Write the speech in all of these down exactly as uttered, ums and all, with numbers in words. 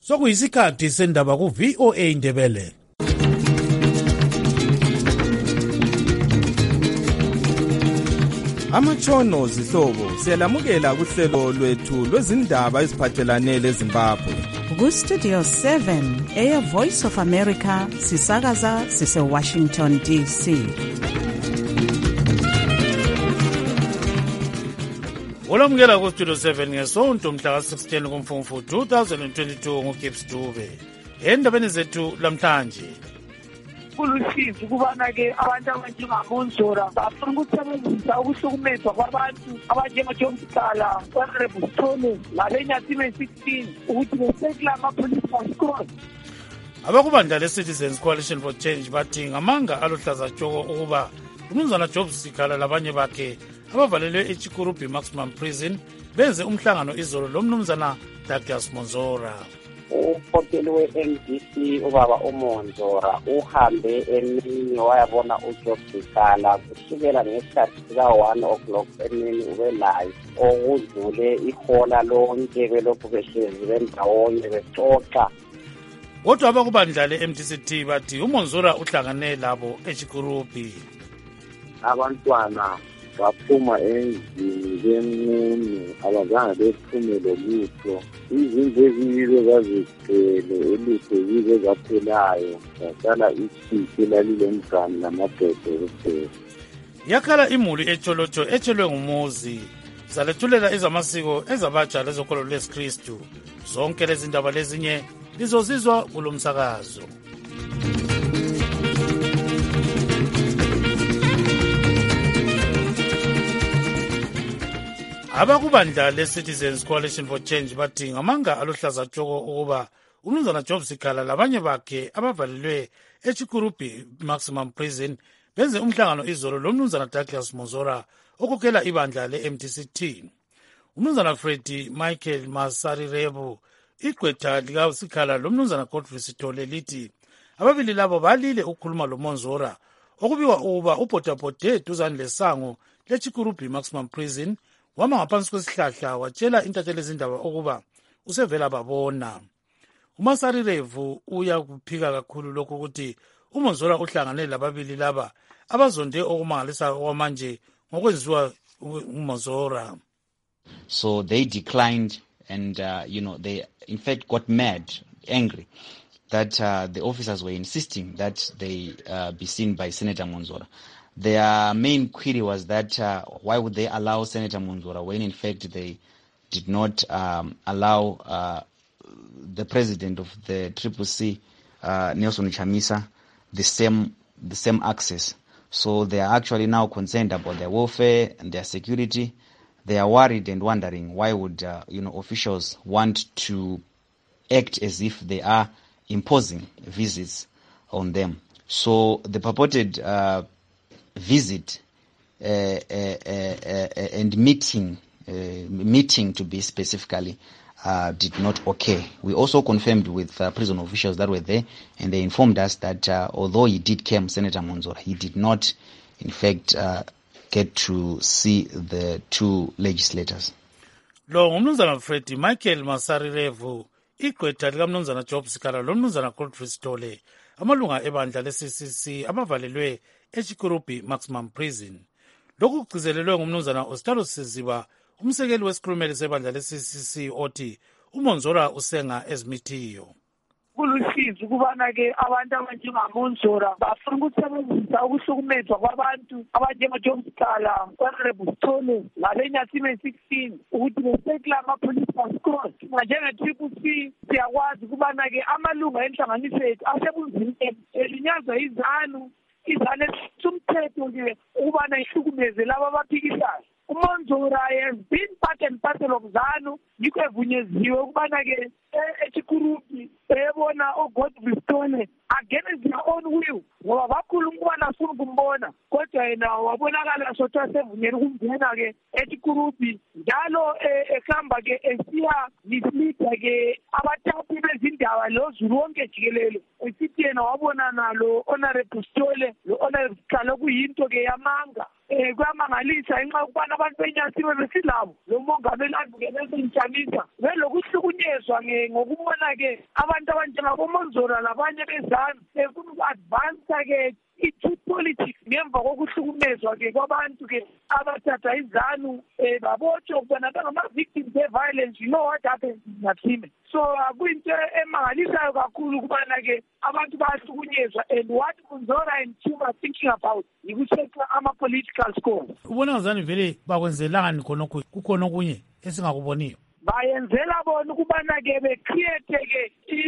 Sokuyisikhathi sendaba ku V O A Ndebele. Amatshono zihlobo siyalamukela kuhlelo lwethu lwezindaba eziphathelane leZimbabwe. Ku Studio seven, Air Voice of America, sisakaza sise Washington D C. Olamukela ku Studio seven ngesonto mhla ka sixteen kuMfumfu twenty twenty-two nguGibbs Dube. Endabeni zethu lamhlanje. Kulusizi kubana ke abantu abanjengamonzora bafuna ukusebenzisa ukuhlukumezwa kwabantu abanjengaJohnsala kwaRebustone labeNyathime sixteen ukuthi besekela amapolice force. Abakubandla le-Citizens Coalition for Change bathi ngamanga aluhlaza tshoko ukuba umnumzana Job Sikhala labanye bakhe abavalelwe eChikurubi Maximum Prison benze umhlangano izolo lomnumzana Douglas Monzora. Umfoteli we-M D C ubaba uMonzora uhambe emini wayabona uJob Sikhala kusukela ngesikhathi sika-one o'clock emini ubelayo okudlule ihola lonke belokhu behlezi bendawonye bexoxa. Kodwa abakubandla le-M D C T bathi uMonzora uhlangane labo eChikurubi. Abantwana baphuma endlini benqunu abazange bephume lolutho. Izinto eziyilo zazigcwele ulutho yizo ezaphelayo zasala isifi lalilomgani namabhede kuphela. Yakhala imuli eTsholotsho etshelwe ngumuzi zalethulela ezamasiko ezabatsha lezokholo lwesikristu. Zonke lezi ndaba lezinye lizozizwa kulo msakazo. Abakubandla le-Citizens Coalition for Change bathi ngamanga aluhlaza tshoko ukuba umnumzana Job Sikhala labanye bakhe abavalelwe eChikurubi Maximum Prison benze umhlangano izolo lomnumzana Douglas Monzora okhokhela ibandla le-M D C T. Umnumzana Freddy Michael Masarirebu igqwetha likaSikhala lomnumzana Godfrey Sithole lithi ababili labo balile ukukhuluma loMonzora okubikwa ukuba ubhodabhode duzane lesango leChikurubi Maximum Prison wama ngaphansi kwesihlahla watshela intatheli ezindaba ukuba usevela babona. uMasarirevu uya kuphika kakhulu lokho ukuthi uMonzora uhlangane lababili laba abazonde okumangalisa kwamanje ngokwenziwa uMonzora. So they declined and uh, you know they in fact got mad, angry that uh, the officers were insisting that they uh, be seen by Senator Monzora. Their main query was that uh, why would they allow Senator Monzora when in fact they did not um, allow uh, the president of the Triple C, uh, Nelson Chamisa, the same the same access. So they are actually now concerned about their welfare and their security. They are worried and wondering why would uh, you know officials want to act as if they are imposing visits on them. So the purported uh, visit uh, uh, uh, uh, and meeting, uh, meeting to be specifically, uh, did not occur. We also confirmed with uh, prison officials that were there, and they informed us that uh, although he did come, Senator Monzora, he did not, in fact, uh, get to see the two legislators. Lo ngumnumzana Freddy Michael Masarirevu igqwetha likamnumzana Job Sikhala lomnumzana Godfrey Sithole amalunga ebandla le-C C C abavalelwe eChikurubi Maximum Prison. Lokhu kugcizelelwe ngumnumzana Ostalo Siziba umsekeli wesikhulumeli sebandla le-C C C othi uMonzora usenga ezimithiyo. Kulusizi kubana ke abantu abanjengaMonzora bafuna ukusebenzisa ukuhlukumezwa kwabantu abanjengaJohnsala kwaRebustone labeNyathime sixteen ukuthi besekela amapolice force. Njenge-Triple C siyakwazi kubana ke amalunga enhlanganiso yethu asebunzini elinyazwa izanu izane sumthetho ke ukubana ihlukumeze laba abaphikisayo. uMonzora has been part and parcel of ZANU, yikho evunyeziwe ukubana ke eChikurubi ebona oGodfrey Sithole against their own will ngoba bakhuluma ukubana afuna ukumbona kodwa yena wabonakala sothi sevunyelwe ukungena ke eChikurubi njalo ehamba ke esiya misleader ke abathathi bezindaba lozulu wonke jikelele esithi yena wabona nalo Honorable Sithole lo Honorable Sikhala kuyinto ke yamanga eh kuyamangalisa inxa ukubana abantu beNyathime besilabo lo mongameli advocate Chamisa belokuhluku bayahlukunyezwa ngokubona-ke abantu abanjengabomonzora labanye bezanu befuna uku-advansa-ke i-truth politics ngemva kokuhlukumezwa-ke kwabantu-ke abathatha izanu um babotshwa bona bengama-victims e-violence. You know what happened Nathime? So akuyinto emangalisayo kakhulu ukubana-ke abantu bayahlukunyezwa, and what Monzora and Team are thinking about yikusetha ama-political scores. Ubona ngazani vele bakwenzelani khonokho kukhona okunye esingakuboniyo? Bayenzela bona ukubana-ke becreate-ke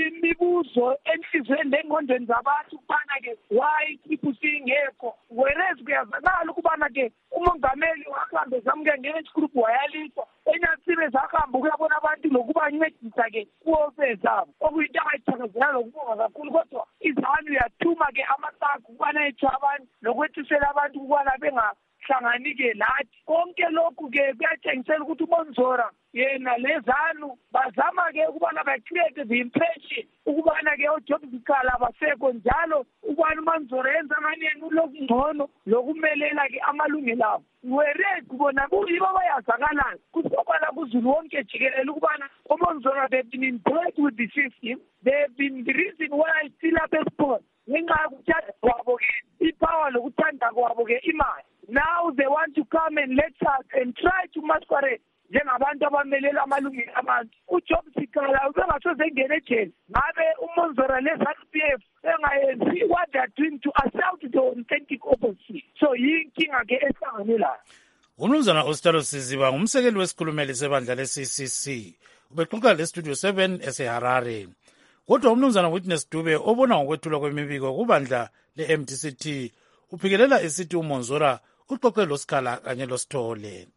imibuzo enhlizweni lengqondweni zabantu ukubana-ke why people singekho, whereas kuyazakala ukubana-ke umongameli wahambe zamuke nge-age group wayaliswa enyathime zahamba ukuyabona abantu lokubancedisa-ke kuwofe zabo okuyinto angayithakazela lokubonga kakhulu. Kodwa izanu yathuma-ke amasakho ukubana ethu abantu nokwethisela abantu ukubana bengahlanganike lathi. Konke lokhu-ke kuyatshengisela ukuthi uMonzora yena lezanu bazama-ke ukubana ba-create the impression ukubana-ke oJob Sikhala abasekho, njalo ukubana uMonzora yenza ngani ulokhu ngcono lokumelela-ke amalungelo abo, whereas bona kuyibo bayazakalayo kusobala kuzulu wonke jikelele ukubana uMonzora they've been impressed with the system, they've been the reason why still up esport ngenxa yokuthanda kwabo-ke ipower lokuthanda kwabo-ke imali. Now they want to come and let us and try to masquerade njengabantu abamelela amalungelo abantu. uJob Sikhala ubengasoze engene ejele ngabe uMonzora le-Z P F engayenzi what they are doing to assault the authentic opposition. So yinkinga-ke esihlanganelayo. Umnumzana Ostalo Siziba ngumsekeli wesikhulumeli sebandla le-C C C ubexoxa le-Studio seven eseHarare. Kodwa umnumzana Witness Dube obona ngokwethulwa kwemibiko kubandla le-M D C T uphikelela esithi uMonzora uxoxe loSikhala kanye loSithole.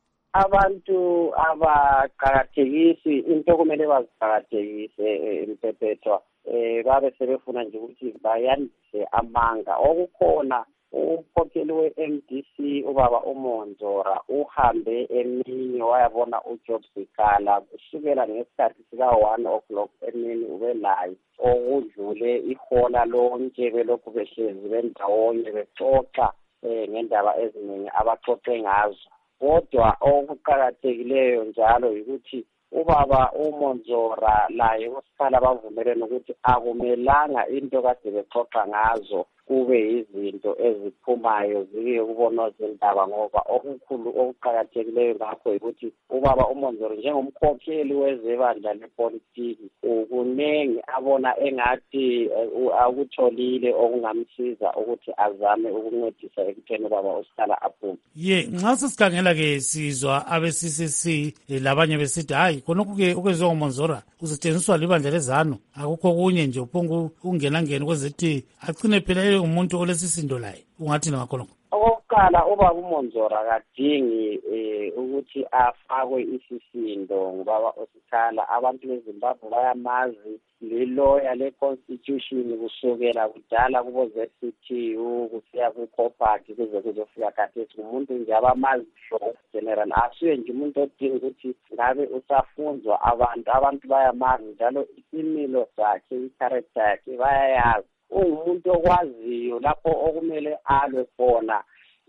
Abantu abaqakathekisi into kumele baziqakathekise emphethethwa eh babe sebefuna nje ukuthi bayandise amanga okukhona. Umkhokheli we-M D C ubaba uMonzora uhambe emini wayabona uJob Sikhala kusukela ngesikhathi sika one o'clock emini ubelayo okudlule ihola lonke belokhu behlezi bendawonye bexoxa eh ngendaba eziningi abaxoxe ngazo. Kodwa okuqakathekileyo njalo ukuthi ubaba uMonzora laye uSikhala bavumelene ukuthi akumelanga into kade bexoxa ngazo kube izinto eziphumayo ziye kubonwa zindaba, ngoba okukhulu okuqakathekileyo ngakho ukuthi ubaba uMonzora njengomkhokheli wezebandla lepolitiki ukunengi abona engathi akutholile okungamsiza ukuthi azame ukuncedisa ekutheni ubaba uSikhala aphume. Ye nxa sesikhangela-ke sizwa abe-C C C labanye besithi hayi khonokhu-ke okwenziwa nguMonzora usetshenziswa libandla lezanu, akukho kunye nje uphonga ungenangeni kwezithi agcine phela umuntu olesisindo laye. Ungathi ngakholoko? Okokuqala ubaba uMonzora akadingi ukuthi afakwe isisindo ngubaba uSikhala. Abantu beZimbabwe bayamazi liloya le-constitution kusukela kudala kubo Z C T U kusiya ku-Copati kuze kuzofika khathesi. Umuntu nje abamazi general asiye nje umuntu odinga ukuthi ngabe usafunzwa abantu. Abantu bayamazi njalo isimilo sakhe, i-character yakhe bayayazi. Ungumuntu okwaziyo lapho okumele alwe khona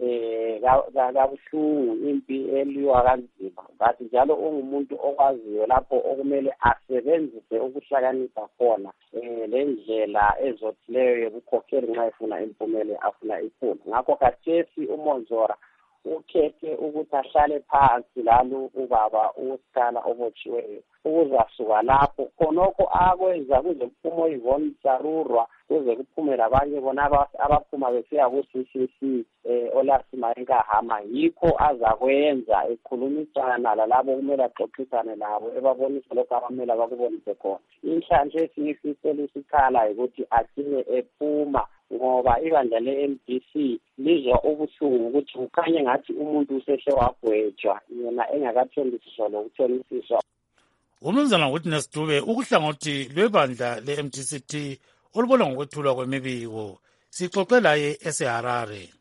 eh kabuhlungu impi eliwa kanzima, but njalo ungumuntu okwaziyo lapho okumele asebenzise ukuhlakanipha khona eh lendlela ezothileyo yokukhokhela nxa efuna impumele afuna iphula. Ngakho kathesi uMonzora ukhethe ukuthi ahlale phansi lalo ubaba uSikhala obotshiweyo ukuzasuka lapho khonokho akwenza kuze kuphume uYvonne Sarurwa kuze kuphume labanye bona abaphuma besiya ku-C C C eh olasima enkahama yikho azakwenza ekhulumisana lalabo kumele axoxisane labo ebabonisa lokho abamele bakubonise khona. Inhlanhla esiyifisela uSikhala ukuthi athine ephuma ngoba ibandla le-M D C lizwa ubuhlungu ukuthi kukhanye ngathi umuntu usehle wagwetshwa yena engakathembisiswa lokuthonisiswa. Umnumzana Witness Dube ukuhlangothi lwebandla le-M D C T olubona ngokwethulwa kwemibiko sixoxe laye eseHarare.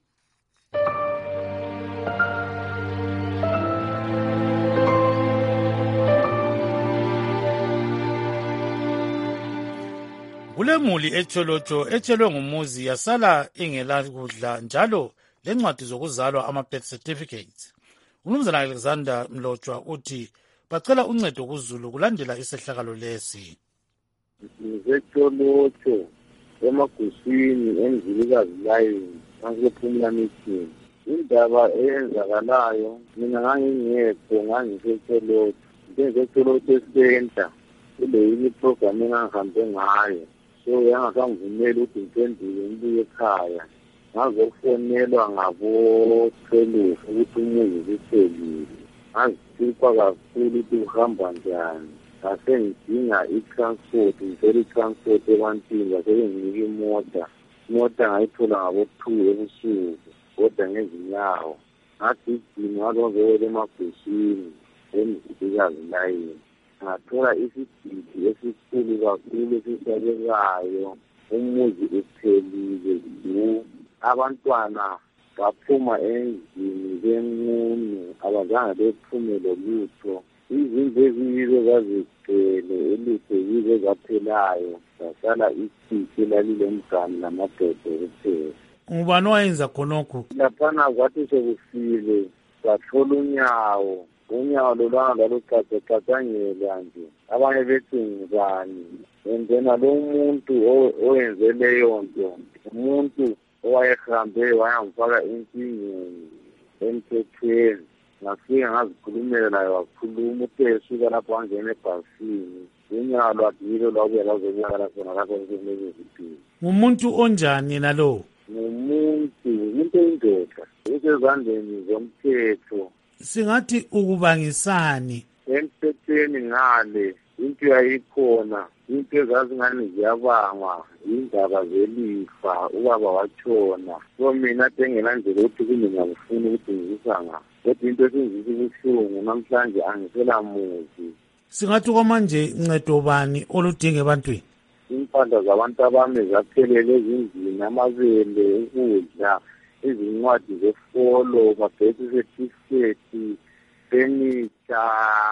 Kulemuli eCholotsho etshelwe ngumuzi yasala ingela kudla njalo lencwadi zokuzalwa ama birth certificates. Umnumzana Alexander Mlotshwa uthi bacela uncedo kuZulu kulandela isehlakalo lesi. Ngizetholotho emaguswini emzilikazi layini ngikuphumula meeting. Indaba eyenzakalayo mina ngangingekho ngangisetholotho. Ngizetholotho center kule yini program engihambe ngayo. So yangasangivumela ukuthi ngiphendule ngibuye ekhaya. Ngazokufonelwa ngabo twelve ukuthi umuzi uphelile. Ngazipha kakhulu ukuthi uhamba njani. Ngase ngidinga i-transport, ngicela i-transport ebantwini, ngase nginika imota. Imota ngayithola ngabo two ebusuku, kodwa ngezinyawo. Ngagijima ngazongewela emaguswini emzilikazi layini. Ngathola isididi esikhulu kakhulu esisabekayo, umuzi uphelile du. Abantwana baphuma endlini benqunu, abazange bephume lolutho. Izindlu eziyizo zazigcwele, elutho yizo ezaphelayo, zasala isithi lalile mgani namadodo kuphela. Ngubani owayenza khonokho? Laphana kwathi sekufile sathola unyawo. Unyawo lolwana lwalucacacacangela nje. Abanye bethi ngubani. Endena lo muntu oyenze leyo nto, umuntu owayehambe wayangifaka enkingeni emthethweni. Ngafika ngazikhulumela naye wakhuluma, uthe esuka lapho wangena ebhasini. Unyawo lwakilo lwabuya lwazonyakala khona lapho ngisenezimpilo. Ngumuntu onjani yena lo? Ngumuntu, umuntu oyindoda, usezandleni zomthetho. Singathi ukubangisani? Emthethweni ngale, into yayikhona, into ezazingani ziyabangwa, indaba zelifa, ubaba watshona. So mina tengelandlela ukuthi kumbe ngiyafuna ukuthi ngizisa nga. Kodwa into esingizisa ubuhlungu namhlanje angisela muzi. Singathi kwamanje ncedo bani oludinga ebantwini? Impahla zabantu abami zaphelele ezindlini, amabele, ukudla, izincwadi zefolo, amabhesi certificate, furniture,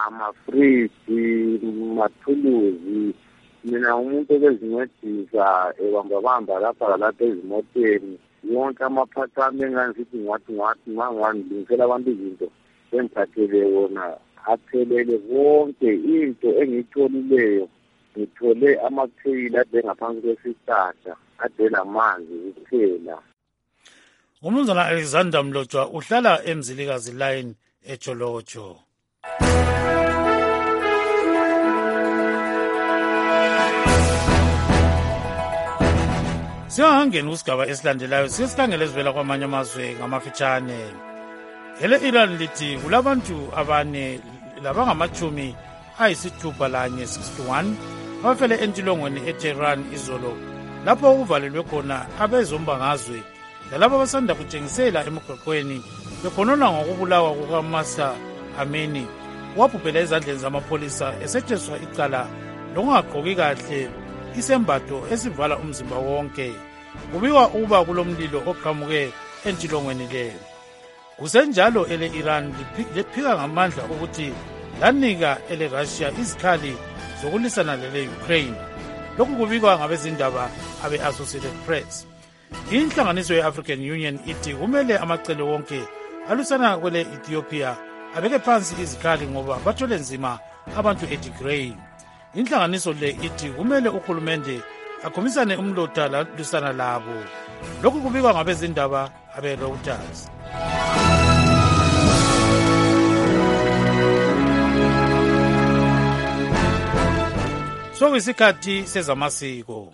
amafriji, amathuluzi. Mina umuntu obezincedisa ebambabamba lapha lalapha ezimoteni. Yonke amaphathi ami engangisithi ngwathi ngwathi ngangilungisela abantu izinto engiphathele wona aphelele konke. Into engiyitholileyo ngithole amatheyili ade ngaphansi kwesihlahla ade lamanzi kuphela. Umnumzana Alexander Mlotshwa uhlala emzilikazi line eTsholotsho. Siyahangena kusigaba esilandelayo siyesikhangela ezivela kwamanye amazwe ngamafitshane. Ele Iran lithi kulabantu abane labangamachumi ayisithupha lanye sixty-one abafele entilongweni eTehran izolo lapho okuvalelwe khona abezombangazwe lalabo abasanda kutshengisela emgwaqweni bekhonona ngokubulawa kukaMasa Amini wabhubhela ezandleni zamapholisa esetshenziswa icala lokungagqoki kahle isembatho esivala umzimba wonke. Kubikwa ukuba kulomlilo oqhamuke entilongweni leyo. Kusenjalo ele Iran liphika ngamandla ukuthi lanika ele Russia izikhali zokulisana lele Ukraine. Lokhu kubikwa ngabezindaba abe Associated Press. Inhlanganiso ye-African Union ithi kumele amacele wonke alusana kwele Ethiopia abeke phansi izikhali ngoba bathole nzima abantu eTigray. Inhlanganiso le ithi kumele uhulumende akhomisane umlotha lusana labo. Lokhu kubikwa ngabezindaba abe Reuters. So kwisikhathi sezamasiko.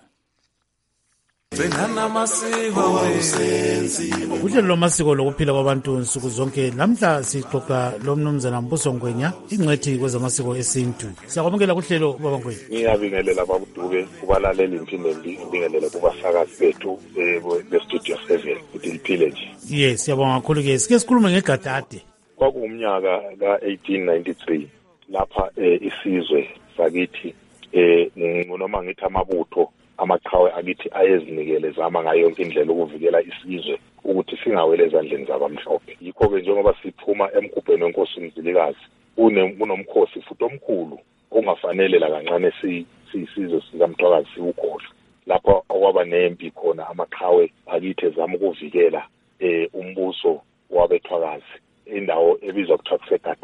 Uhlelo lwamasiko lokuphila kwabantu nsuku zonke namhla sixoxa lomnumzana Mbuso Ngwenya ingcethi kwezamasiko esintu. Siyakwamukela kuhlelo baba Ngwenya. Ngiyabingelela babuduke kubalaleli imphinde ngibingelele kubasakazi bethu be-Studio seven ukuthi liphile nje. Yes, siyabonga kakhulu ke. Sike sikhulume ngegadade. Kwakuumnyaka ka eighteen ninety-three lapha isizwe sakithi eh noma ngithi amabutho amaqhawe akithi ayezinikele zama ngayo yonke indlela ukuvikela isizwe ukuthi singawele ezandleni zabamhlophe. Yikho ke njengoba siphuma emgubheni wenkosi uMzilikazi unomkhosi futhi omkhulu ongafanele la kancane sisizwe sikamthwakazi siwukhohle. Lapho okwaba nempi khona amaqhawe akithi ezama ukuvikela eh umbuso wabethwakazi indawo ebizwa kuthiwa kusegadade.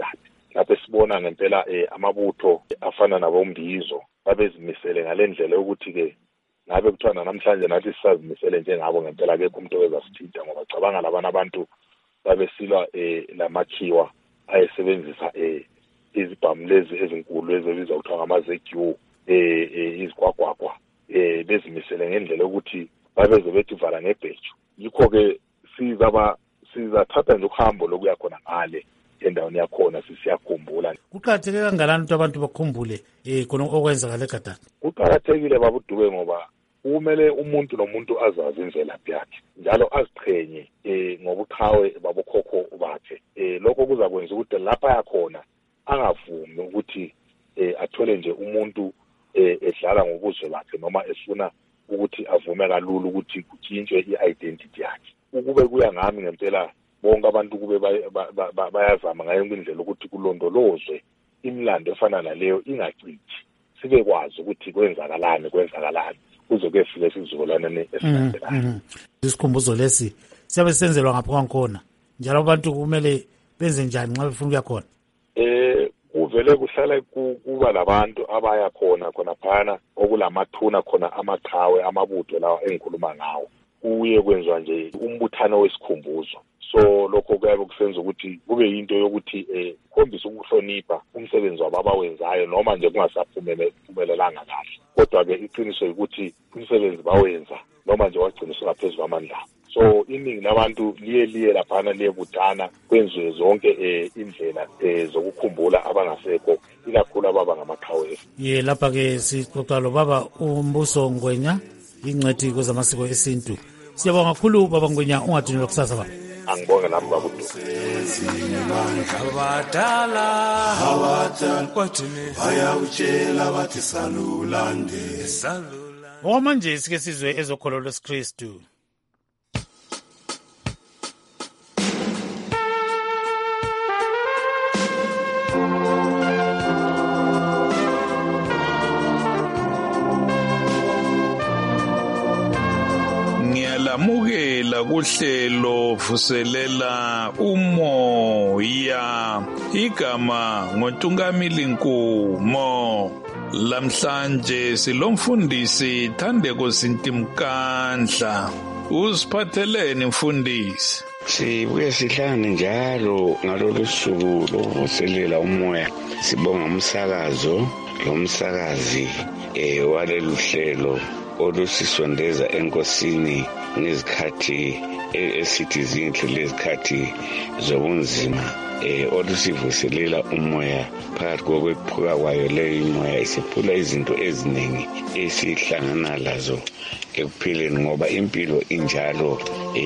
lapho sibona ngempela eh, amabutho afana nabombizo babezimisele ngalendlela yokuthi ke ngabe kuthiwa namhlanje nathi sisazimisele njengabo ngempela akekho umuntu owezasithinta ngoba cabanga labana abantu babesilwa eh, lamakhiwa ayesebenzisa eh, izibhamu lezi ezinkulu ezibizwa kuthiwa ngamazegiwu eh, eh, izigwagwagwa eh, bezimisele ngendlela yokuthi babeze bethi vala ngebheju. Yikho-ke sizaba sizathatha nje uhambo lokuya khona ngale endaweni yakhona sisiyakhumbula. Kuqakatheke kangakanani ukuthi abantu bakhumbule eh khona okwenzakala eGadani? Kuqakathekile babuDube ngoba kumele umuntu nomuntu azazi imvelaphi yakhe njalo aziqhenye eh ngobuqhawe babokhokho bakhe. Eh lokho kuzakwenza ukuthi lapha yakhona angavumi ukuthi eh athole nje umuntu eh edlala ngobuzwe bakhe noma efuna ukuthi avume kalula ukuthi kutshintshwe i-identity yakhe. Ukube kuya ngami ngempela bonke abantu kube bayazama ngayo indlela ukuthi kulondolozwe imilando efana naleyo ingacithi, sibe kwazi ukuthi kwenzakalani kwenzakalani kuze kuyefika isizukulwaneni esilandelayo. Isikhumbuzo lesi siyabe senzelwa ngapha kwakhona njalo abantu kumele benze njani nxa befuna ukuya khona? Eh kuvele kuhlala kuba labantu abaya khona khona phana okulamathuna khona amaqhawe amabutho lawa engikhuluma ngawo. Kuye kwenziwa nje umbuthano wesikhumbuzo. So lokho kuyabe kusenza ukuthi kube yinto yokuthi eh khombisa ukuhlonipha umsebenzi wababa wenzayo noma nje kungasaphumelelanga kahle. Kodwa ke iqiniso ukuthi umsebenzi bawenza noma nje wagciniswa phezulu kwamandla. So iningi labantu liye liye laphana liye butana kwenziwe zonke eh indlela eh zokukhumbula abangasekho ikakhulu ababa ngamaqhawe. Ye lapha ke sixoxa lo baba uMbuso Ngwenya ingcwethi kwezamasiko esintu. Siyabonga kakhulu baba Ngwenya, ungadinelwa kusasa baba. Angibonge nami babuDube. Abadala abadala kwathini bayawutshela bathi salulande salula. Okwamanje sike sizwe ezokholo lwesikristu. Ngiyalamukela kuhlelo vuselela umoya igama ngoNtungamili Nkumo. Lamhlanje silomfundisi Thandeko Sintimkandla. Usiphatheleni mfundisi? Sibuye sihlangane njalo ngalolu suku lokuvuselela umoya. Sibonga umsakazo lomsakazi eh walelu hlelo olusisondeza enkosini ngezikhathi esithi zinhle lezikhathi zobunzima eh olusivuselela umoya phakathi kokwephuka kwayo leyo imoya isiphula izinto eziningi esihlangana lazo ekuphileni ngoba impilo injalo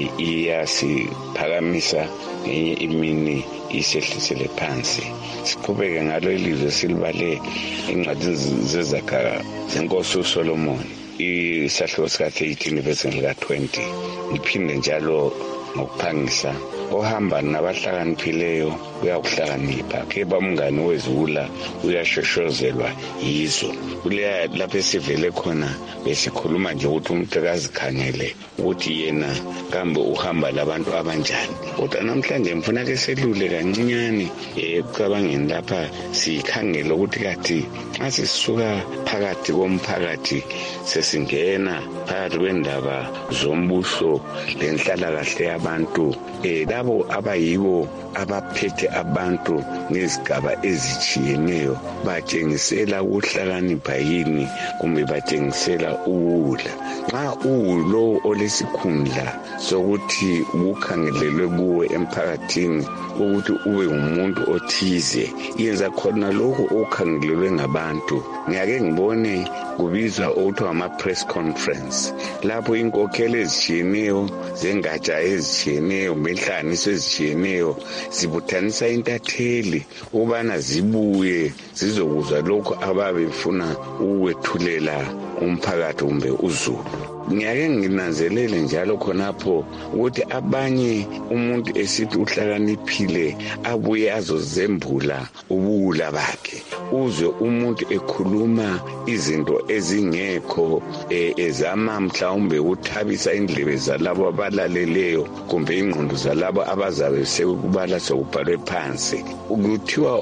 iyasiphakamisa ngenye imini isehlisele phansi. Siqhubeke ngalo ilizwe silibale incwadi zezakha zenkosi uSolomon isahluko sika-eighteen verse lika-twenty. Ngiphinde njalo ngokuphangisa ohamba nabahlakaniphileyo uyakuhlakanipha keba umngane wezula uyashoshozelwa yizo. Kuleya lapho esivele khona besikhuluma nje ukuthi umuntu akazikhangele ukuthi yena kambe uhamba labantu abanjani. Kodwa namhlanje ngifuna ke selule kancinyane ekucabangeni lapha sikhangele ukuthi kathi asisuka phakathi komphakathi sesingena phakathi kwendaba zombuso lenhlalakahle yabantu eh labo abayiwo abaphethe abantu ngezigaba ezitshiyeneyo batshengisela ukuhlakanipha yini kumbe batshengisela uwula. Nxa uwulo olesikhundla sokuthi ukukhangelelwe kuwe emphakathini ukuthi ube umuntu othize yenza khona lokho okukhangelelwe ngabantu. Ngiyake ngibone kubizwa okuthiwa ama-press conference lapho inkokhelo ezitshiyeneyo zengatsha ezitshiyeneyo benhlanganiso ezitshiyeneyo zibuthanisa intatheli ukubana zibuye zizokuzwa lokho ababefuna ukwethulela umphakathi kumbe uzulu. Ngiyake nginanzelele njalo khonapho ukuthi abanye umuntu esithi uhlakaniphile abuye azozembula ubuwula bakhe. Uzwe umuntu ekhuluma izinto ezingekho ezama mhlawumbe uthabisa indlebe zalabo abalaleleyo kumbe ingqondo zalabo abazabe sekubala sokubhalwe phansi. Ukuthiwa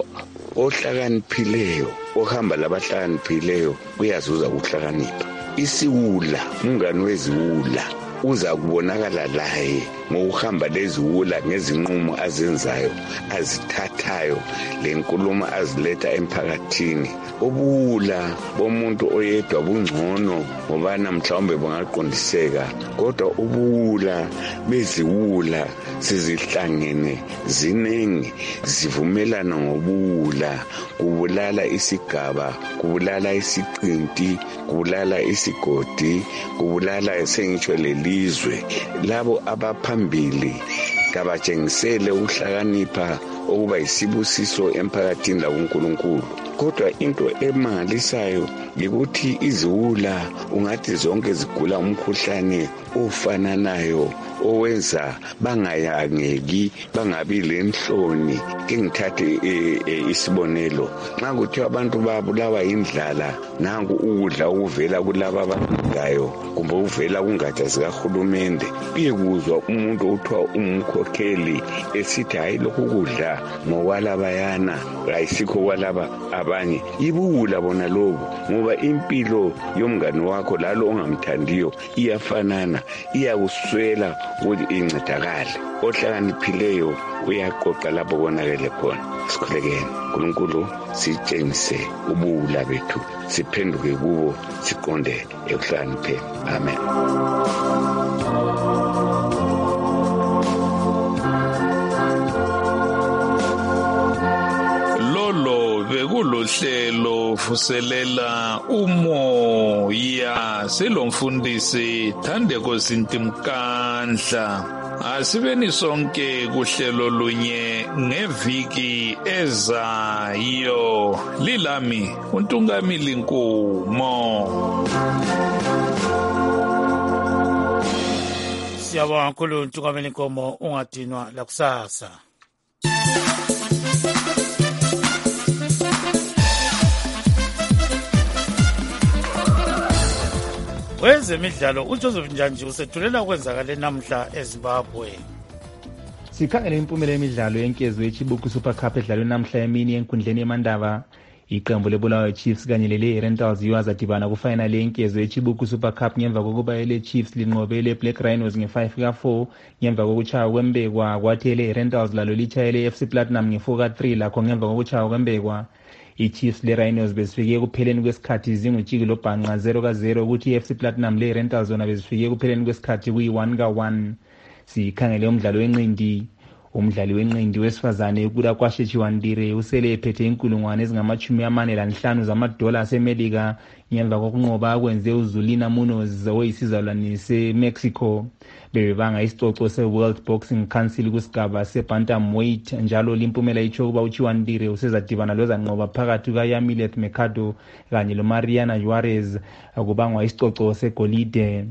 ohlakaniphileyo ohamba labahlakaniphileyo uyazuza ukuhlakanipha. Isiwula umngane weziwula uza kubonakala laye ngokuhamba leziwula ngezinqumo azenzayo azithathayo lenkulumo aziletha emphakathini. Ubuwula bomuntu oyedwa bungcono ngobana mhlawumbe bungaqondiseka, kodwa ubuwula beziwula sizihlangene ziningi zivumelana ngobuwula, kubulala isigaba, kubulala isiqinti, kubulala isigodi, kubulala sengitsho lelizwe. Labo abaphambili kabatshengisele ukuhlakanipha okuba yisibusiso emphakathini lakuNkulunkulu. Kodwa into emangalisayo yikuthi iziwula ungathi zonke zigula umkhuhlane ofananayo owenza bangayangeki, bangabi lenhloni. Ke ngithathe e, e, isibonelo, nxa kuthiwa abantu babulawa indlala, nangu ukudla ukuvela kulaba abangayo kumbe uvela kungatsha zikahulumende, uyekuzwa umuntu othiwa umkhokheli esithi hayi lokhu kudla ngokwalabayana ayisikho kwalaba abanye. Ibuwula bona lobo, ngoba impilo yomngane wakho lalo ongamthandiyo iyafanana, iyakuswela ukuthi incedakale. Ohlakaniphileyo uyaqoqa lapho konakele khona. Sikhulekeni uNkulunkulu, sitshengise ubuwula bethu, siphenduke kubo, siqonde ekuhlakanipheni. Amen. Bekulohlelo vuselela umoya selomfundisi Thandeko Sintimkandla. Asibeni sonke kuhlelo lunye ngeviki ezayo. Lilami uNtungamili Nkumo. Siyabonga kakhulu uNtungamili Nkumo, ungadinwa lakusasa. Wezemidlalo uJoseph Njanji usethulela ukwenzakala namhla eZimbabwe. Sikhangele impumela yemidlalo yenkezo yeChibuku Super Cup edlalwe namhla emini enkundleni yemandaba. Iqembu leBulawayo Chiefs kanye lele Rentals yazadibana kufinal yenkezo yeChibuku Super Cup ngemva kokuba ele Chiefs linqobele Black Rhinos nge-five ka four ngemva kokuchaya kwembekwa, kwathi ele Rentals lalo lichayele F C Platinum nge-four ka three lakho ngemva kokuchaya kwembekwa. I-Chiefs le-Rhinos bezifike ekupheleni kwesikhathi zingutshiki lobhanqa zero ka zero, ukuthi i-F C Platinum le-Rentals zona bezifike ekupheleni kwesikhathi kuyi-one ka one. Sikhangele umdlalo wenqindi. Umdlali wenqindi wesifazane ukula kwashe Chiwandire usele ephethe inkulungwane ezingamachumi amane lanhlanu zamadola asemelika ngemva kokunqoba akwenze uZulina Munoz oyisizalwane seMexico. Bebanga isicoco se-World Boxing Council kusigaba se-bantamweight, njalo limpumela itsho ukuba uChiwandire usezadibana lozanqoba phakathi kaYamilet Mercado kanye loMariana Juarez akubangwa isicoco segolide.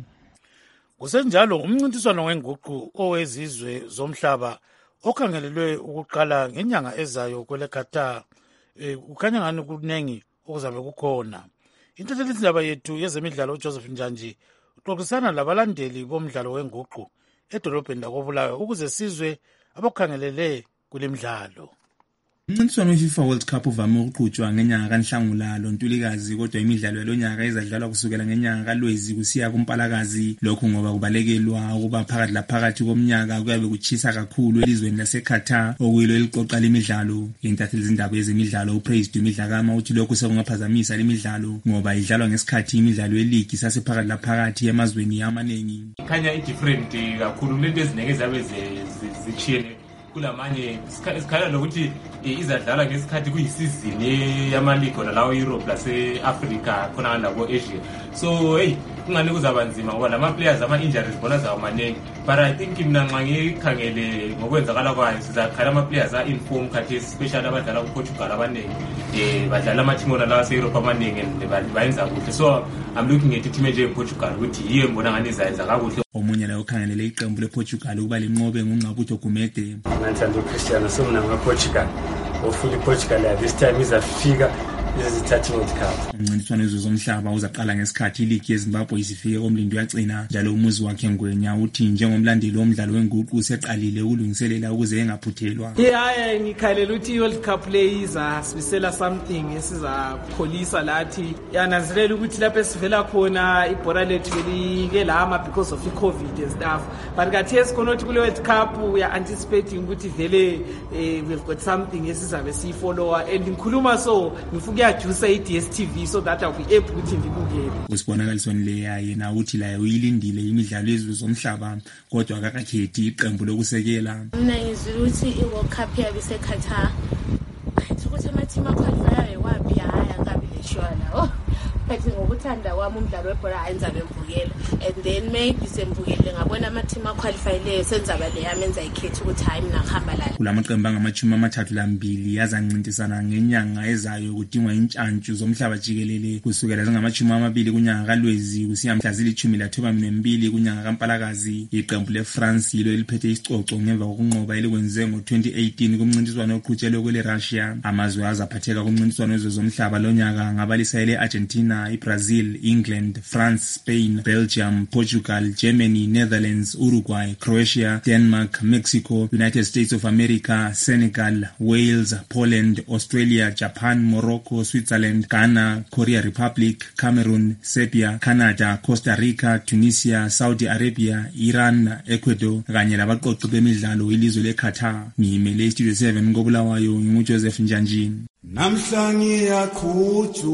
Kusenjalo umncintiswano wenguqu owezizwe zomhlaba okhangelelwe ukuqala ngenyanga ezayo kwele Qatar e, ukhanya ngani kunengi okuzabe kukhona. Intethelindaba yethu yezemidlalo uJoseph Njanji uxoxisana labalandeli bomdlalo wenguqu edolobheni lakoBulawayo ukuze sizwe abakhangelele kulemidlalo. Umncintiswano we-FIFA World Cup uvame ukuqhutshwa ngenyanga kaNhlangulalo Ntulikazi, kodwa imidlalo yalonyaka izadlalwa kusukela ngenyanga kaLwezi kusiya kuMpalakazi. Lokhu ngoba kubalekelwa ukuba phakathi laphakathi komnyaka kuyabe kuchisa kakhulu elizweni laseQatar okuyilo eliqoqa lemidlalo. Intatheli zindaba yezemidlalo uPraise Dumidlakama uthi lokhu sekungaphazamisa lemidlalo ngoba idlalwa ngesikhathi imidlalo yeligi sasephakathi laphakathi emazweni amaningi. Ikhanya i-different kakhulu lento ezinenge zabe zichiyene kulamanye isikhala lokuthi izadlala ngesikhathi kuyisizini yamaligi lawo Europe lase-Africa khona labo Asia. So hey kungani kuzaba nzima ngoba lama players ama injuries bona zawo maningi, but I think mina nxa ngikhangele ngokwenzakala kwayo sizakhala ama players a inform khathi especially abadlala kuPortugal abaningi eh badlala ama team lawa ase-Europe amaningi bayenza kuhle. So I'm looking at team nje ePortugal ukuthi yiyo mbona ngani izayenza kakuhle. Omunye la ukhangelele iqembu lePortugal ukuba linqobe ngoNqabutho Gumede. Ngithanda uCristiano Somna ngaPortugal. Hopefully Portugal at this time izafika yezithathe World Cup. Umncintiswano wezomhlaba uzaqala ngesikhathi iligi yeZimbabwe isifike komlindo yagcina njalo umuzi wakhe Ngwenya uthi njengomlandeli womdlalo wenguqu useqalile ukulungiselela ukuze engaphuthelwa. Yeah, ngikhalela ukuthi World Cup le iza sibisela something esiza pholisa lathi yananzelela ukuthi lapho esivela khona ibhola lethu belike lama because of i-COVID and stuff, but kathesi khona ukuthi kule World Cup we are anticipating ukuthi vele eh, we've got something esizabe sifollower and ngikhuluma so ngifuka yajusa i-D S T V so that I'll be able ukuthi ngibukele. Usibonakalisweni leya yena uthi la uyilindile imidlalo yezwe zomhlaba kodwa akakhethi iqembu lokusekela. Mina ngizwe ukuthi i-World Cup yabe seKatar. Ukuthi ama-team aqualify wapi haya ngabe leshwana. But ngokuthanda kwami umdlalo webhola ayenzabe mbukela and then maybe sembukele ngabona ama-team aqualify leyo senzaba le yamenza ikhethi ukuthi hayi mina ngihamba la. Kulamaqembu angamachumi amathathu lambili yazancintisana ngenyanga ezayo kudingwa intshantshu zomhlaba jikelele kusukela zingamachumi amabili kunyanga kaLwezi kusiya mhla zilithumi lathoba nembili kunyanga kaMpalakazi. Iqembu leFrance yilo eliphethe isicoco ngemva kokunqoba elikwenze ngo-twenty eighteen kumncintiswano oqhutshelwe kwele Russia. Amazwe azaphatheka kumncintiswano wezomhlaba lonyaka ngabalisa ele Argentina, Brazil, England, France, Spain, Belgium, Portugal, Germany, Netherlands, Uruguay, Croatia, Denmark, Mexico, United States of America, Senegal, Wales, Poland, Australia, Japan, Morocco, Switzerland, Ghana, Korea Republic, Cameroon, Serbia, Canada, Costa Rica, Tunisia, Saudi Arabia, Iran, Ecuador kanye labaqoqi bemidlalo ilizwe leQatar. Ngimele iStudio seven ngobulawayo nginguJoseph Njanjini. Namhlangi yakhuthu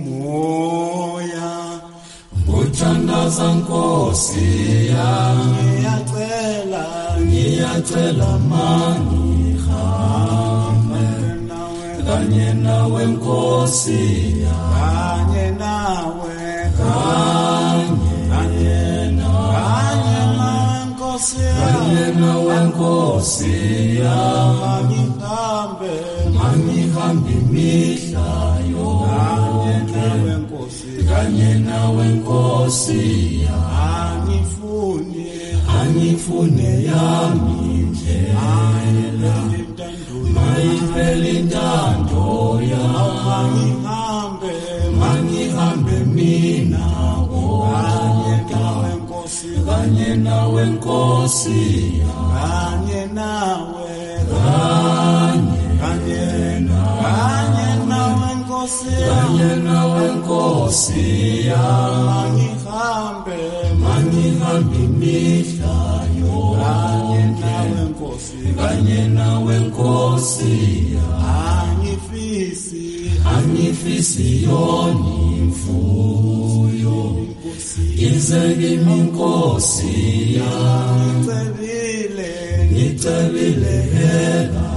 moya ngothandaza Nkosi yami ngiyacela ngiyacela mani hambe kanye nawe Nkosi kanye nawe kanye kanye nawe Nkosi kanye nawe Nkosi yami hambe Hambi mihlayo kanye nawe Nkosi kanye nawe Nkosi angifune angifune yami ndlela mayiphele intando yami ngihambe mangihambe mina kanye nawe Nkosi kanye nawe Nkosi kanye nawe kanye kanye nawe Nkosi kanye nawe Nkosi mangihambe mangihambe mihlayo kanye nawe Nkosi kanye nawe Nkosi angifisi angifisi yoni mfuyo ize kimi Nkosi ngicebile ngicebile hela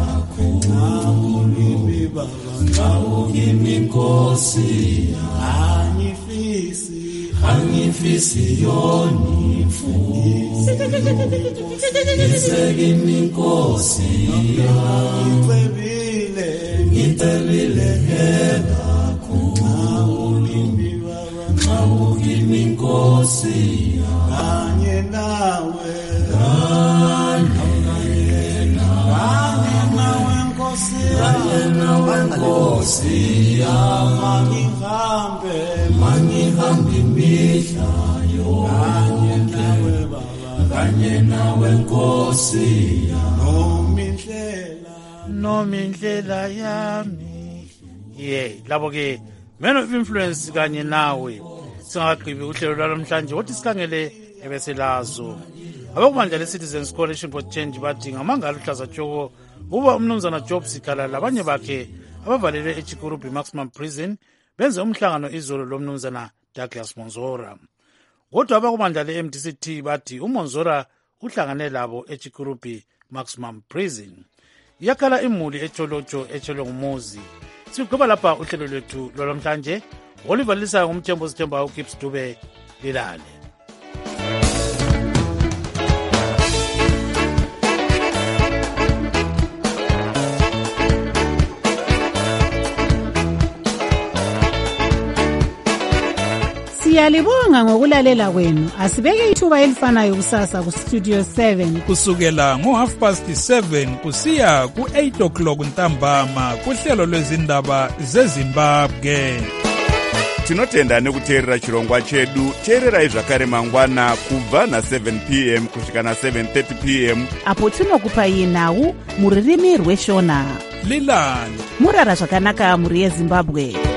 Ngawo kimi Nkosi angifisi angifisi yoni mfuyo ize kimi Nkosi ngicebile ngicebile hela ngawo kimi Nkosi kanye nawe kanye nawe Nkosi mangihambe mangihambe mihlayo kanye nawe Baba kanye nawe Nkosi nomindlela nomindlela yami. Ye labo ke men of influence kanye nawe singaqhibi uhlelo lwamhlanje wothi sikhangele ebeselazo abakubandla le-Citizens Coalition for Change bathi ngamangalo uhlaza tshoko uba umnumzana Job Sikhala labanye bakhe abavalelwe eChikurubi Maximum Prison benze umhlangano izolo lomnumzana Douglas Monzora. Kodwa abakubandla le-M D C T bathi uMonzora uhlangane labo eChikurubi Maximum Prison. Yakhala imuli eCholotsho etshelwe ngumuzi. Sigqiba lapha uhlelo lwethu lwamhlanje olivalisayo ngumthembo sithemba uGibbs Dube lilale. Siyalibonga ngokulalela kwenu. Asibeke ithuba elifanayo kusasa ku Studio seven kusukela ngo half past seven kusiya ku eight o'clock ntambama kuhlelo lwezindaba zeZimbabwe. Tinotenda nekuteerera chirongwa chedu. Teererai zvakare mangwana kubva na seven p m kusvika na seven thirty p m apo tinokupai nhau mururimi rweshona. Lilani murara zvakanaka muri yeZimbabwe.